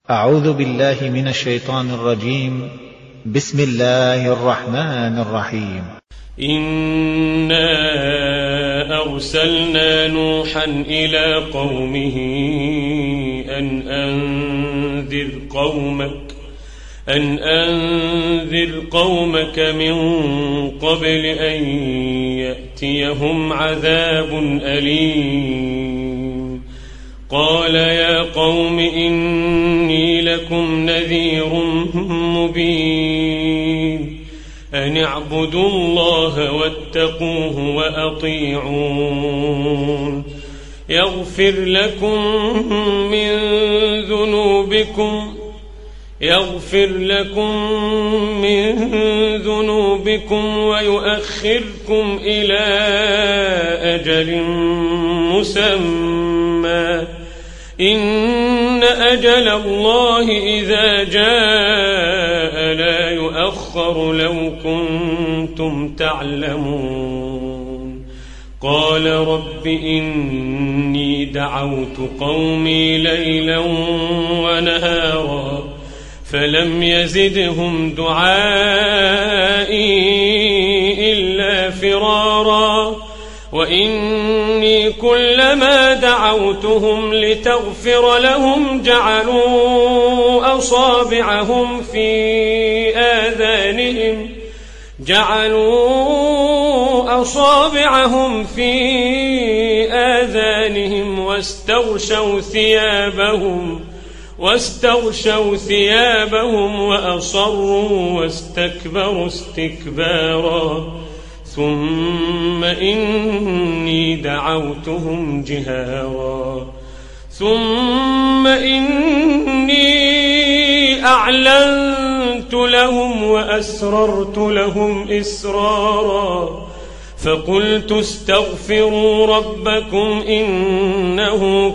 أعوذ بالله من الشيطان الرجيم. بسم الله الرحمن الرحيم. إنا أرسلنا نوحا إلى قومه أن أنذر قومك من قبل أن يأتيهم عذاب أليم. قال يا قوم إني لكم نذير مبين أن اعبدوا الله واتقوه وأطيعون يغفر لكم من ذنوبكم ويؤخركم إلى أجل مسمى إن أجل الله إذا جاء لا يؤخر لو كنتم تعلمون. قال رب إني دعوت قومي ليلا ونهارا فلم يزدهم دعائي إلا فرارا وإني كلما دعوتهم لتغفر لهم جعلوا أصابعهم في آذانهم واستغشوا ثيابهم وأصروا واستكبروا استكبارا ثم إني دعوتهم جهارا ثم إني أعلنت لهم وأسررت لهم إسرارا فقلت استغفروا ربكم إنه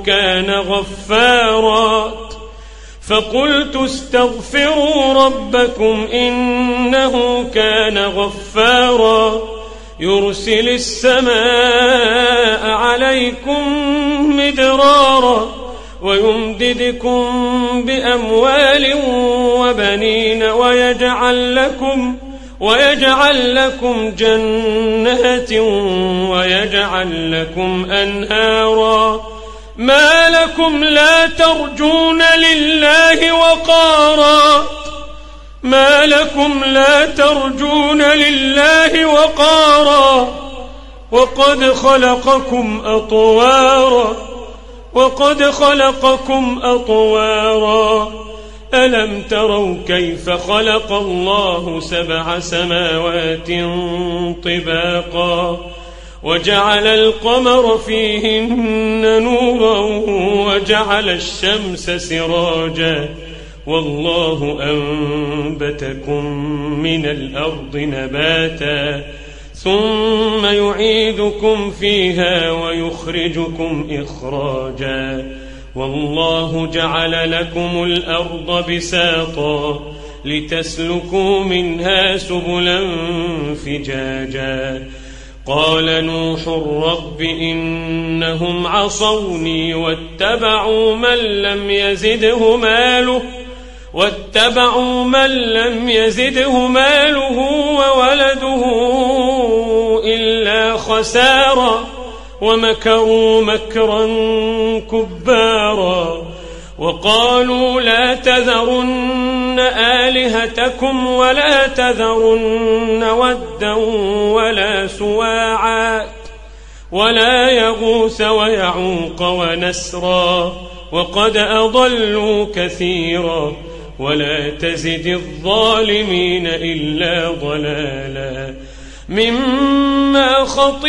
كان غفارا يرسل السماء عليكم مدرارا ويمددكم بأموال وبنين ويجعل لكم جنات ويجعل لكم أنهارا ما لكم لا ترجون لله وقارا وقد خلقكم أطوارا ألم تروا كيف خلق الله 7 سماوات طباقا وجعل القمر فيهن نورا وجعل الشمس سراجا والله أنبتكم من الأرض نباتا ثم يعيدكم فيها ويخرجكم إخراجا والله جعل لكم الأرض بساطا لتسلكوا منها سبلا فجاجا. قال نوح رب إنهم عصوني واتبعوا من لم يزده ماله وولده إلا خسارا ومكروا مكرا كبارا وقالوا لا تذرن آلهتكم ولا تذرن ودا ولا سواعا ولا يغوث ويعوق ونسرا وقد أضلوا كثيرا ولا تزد الظالمين إلا ضلالا. مما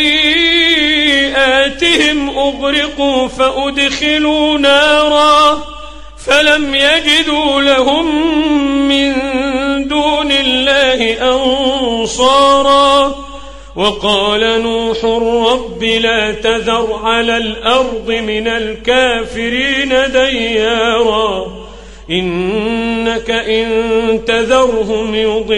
خطيئاتهم أغرقوا فأدخلوا نارا فلم يجدوا لهم من دون الله أنصارا. وقال نوح رب لا تذر على الأرض من الكافرين ديارا إنك إن تذرهم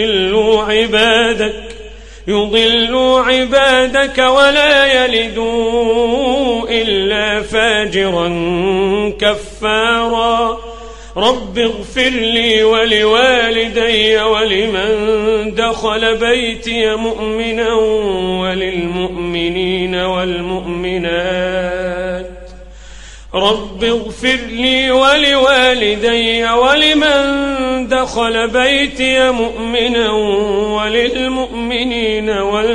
يضلوا عبادك ولا يلدوا إلا فاجرا كفارا. رب اغفر لي ولوالدي ولمن دخل بيتي مؤمنا وللمؤمنين والمؤمنات رب اغفر لي ولوالدي ولمن دخل بيتي مؤمنا وللمؤمنين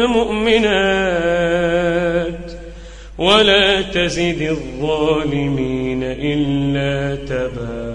والمؤمنات ولا تزد الظالمين إلا تبارا.